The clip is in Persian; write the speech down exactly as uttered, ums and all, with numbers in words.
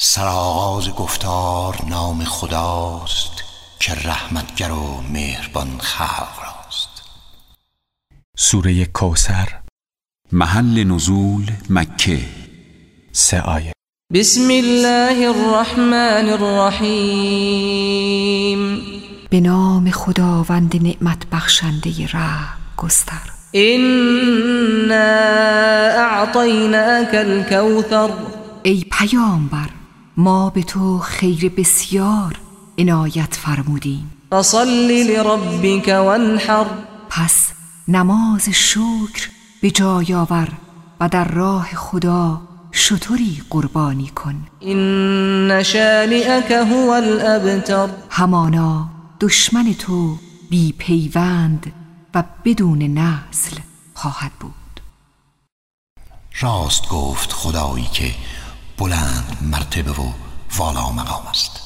سرآغاز گفتار نام خداست که رحمتگر و مهربان خلق راست. سوره کوثر. محل نزول مکه. سه آیه. بسم الله الرحمن الرحیم. به نام خداوند نعمت بخشنده رحم گستر. انا اعطیناک الکوثر. ای پیامبر، ما به تو خیر بسیار عنایت فرمودیم. فصل لربک وانحر. پس نماز شکر به جای آور و در راه خدا شتری قربانی کن. ان شانئک هو الابتر. همانا دشمن تو بی پیوند و بدون نسل خواهد بود. راست گفت خدایی که بلند مرتبه و والا مقام است.